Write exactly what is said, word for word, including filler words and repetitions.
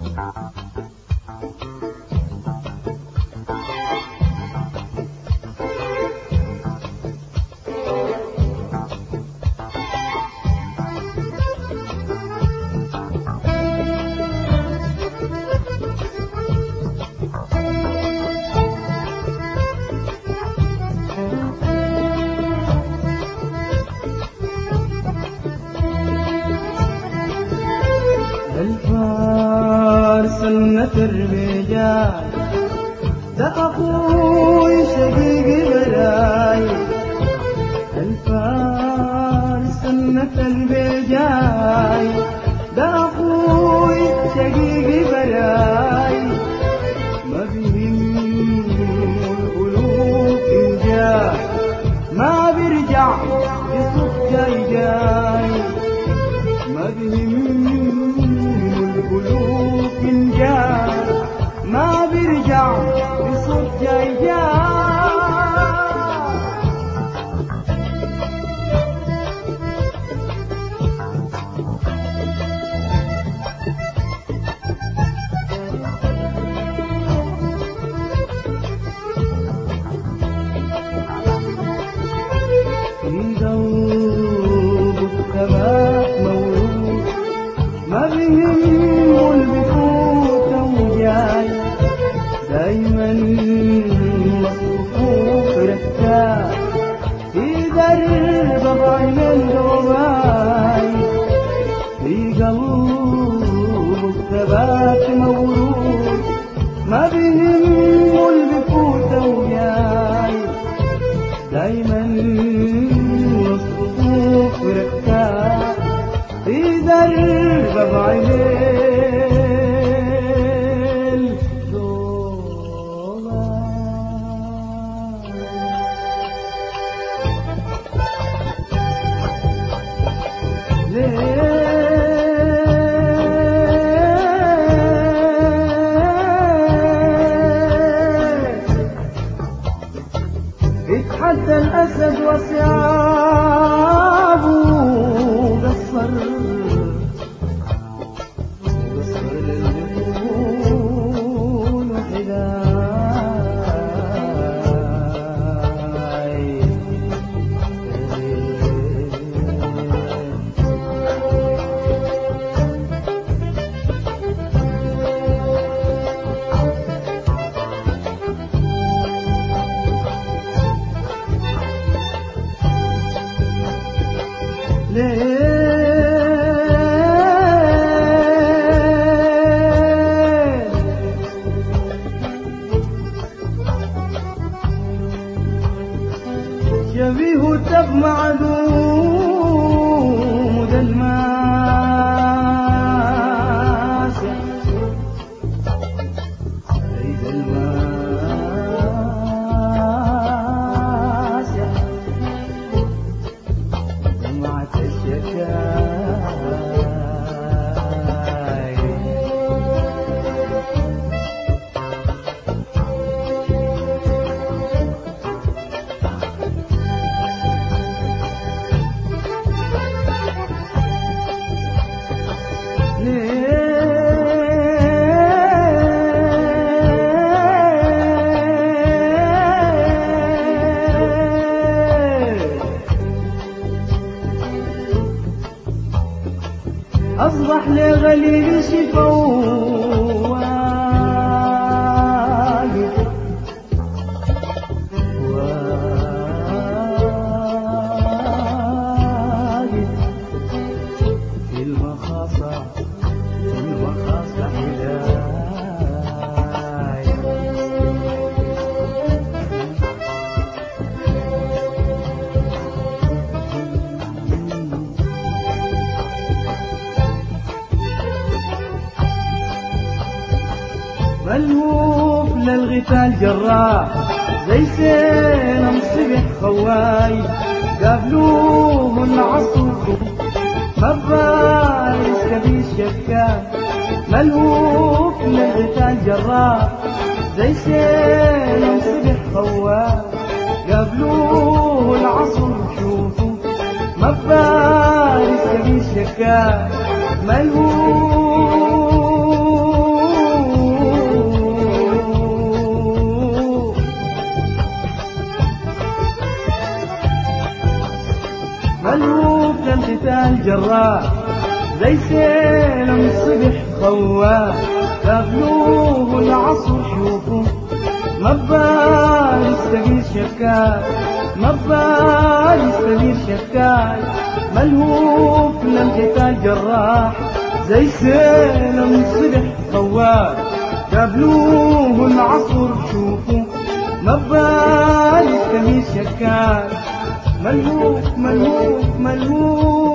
سنة الرجال ده أخوي شقيقي براي الفارس سنة الرجال ده أخوي شقيقي براي ما بيهم القلوب إن جاء ما بيرجع يصف جاي جاي ما بيهم القلوب إن جاء ما بيرجع بصوت جاي جاي في قلب الثبات مولود ما بيهم البفوت وجاي دايما مصفوف ركاب في درب بعين الدوباي في قلب الثبات مولود ما بيهم البفوت وجاي دايما مصفوف ركاب في درب بعين اتحدى الأسد وصيابه قصر قصر للجفون وحداي شبيه تب معدوم الماس عيد الماس دمعة الشكاي أصبح لغليل شفاء واقف في المخاصة في المخاصة حداي ملهوف للغتال جراح زي سين مصبح خواي قابلوه العصر مبارس كبير شكاك ملهوف للغتال جراح زي سين مصبح خواي قابلوه العصر شوفوا مبارس كبير شكاك ملهوف جراح زي سيلم صبح خواه قابلوه العصر شوفوا مبال يستغيث شكاي مبال يستغيث شكاي ملهوف للقتال جراح زي سيلم صبح خواه قابلوه العصر شوفوا مبال يستغيث شكاي ملهوف ملهوف ملهوف